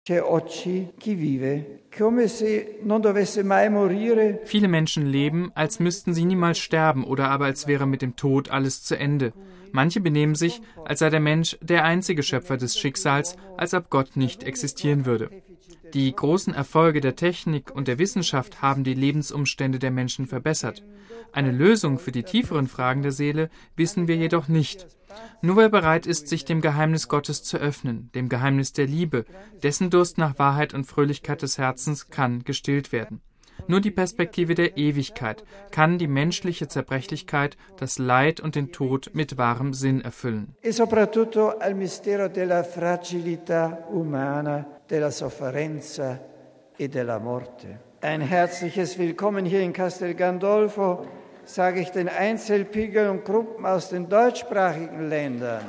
Viele Menschen leben, als müssten sie niemals sterben oder aber als wäre mit dem Tod alles zu Ende. Manche benehmen sich, als sei der Mensch der einzige Schöpfer des Schicksals, als ob Gott nicht existieren würde. Die großen Erfolge der Technik und der Wissenschaft haben die Lebensumstände der Menschen verbessert. Eine Lösung für die tieferen Fragen der Seele wissen wir jedoch nicht. Nur wer bereit ist, sich dem Geheimnis Gottes zu öffnen, dem Geheimnis der Liebe, dessen Durst nach Wahrheit und Fröhlichkeit des Herzens kann gestillt werden. Nur die Perspektive der Ewigkeit kann die menschliche Zerbrechlichkeit, das Leid und den Tod mit wahrem Sinn erfüllen. E soprattutto al mistero della fragilità umana, della sofferenza e della morte. Ein herzliches Willkommen hier in Castel Gandolfo sage ich den Einzelpilgern und Gruppen aus den deutschsprachigen Ländern.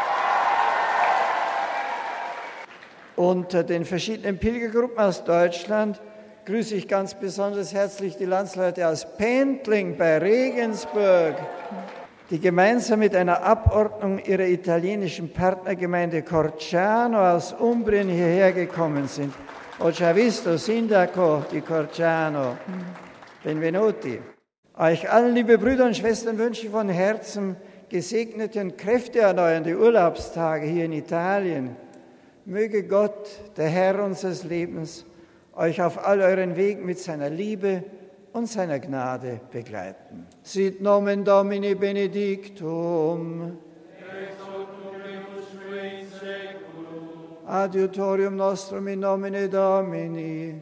Unter den verschiedenen Pilgergruppen aus Deutschland grüße ich ganz besonders herzlich die Landsleute aus Pentling bei Regensburg, die gemeinsam mit einer Abordnung ihrer italienischen Partnergemeinde Corciano aus Umbrien hierher gekommen sind. Ho già visto, Sindaco di Corciano. Benvenuti. Euch allen, liebe Brüder und Schwestern, wünsche ich von Herzen gesegnete und kräfteerneuernde Urlaubstage hier in Italien. Möge Gott, der Herr unseres Lebens, euch auf all euren Wegen mit seiner Liebe und seiner Gnade begleiten. Sit nomen Domini benedictum. Adiutorium nostrum in nomine Domini.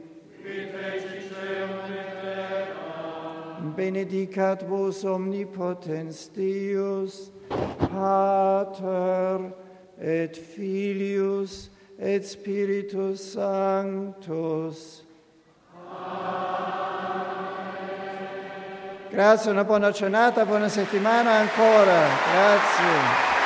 Benedicat vos omnipotens Deus, Pater et Filius et Spiritus Sanctus. Amen. Grazie, una buona giornata, buona settimana ancora. Grazie.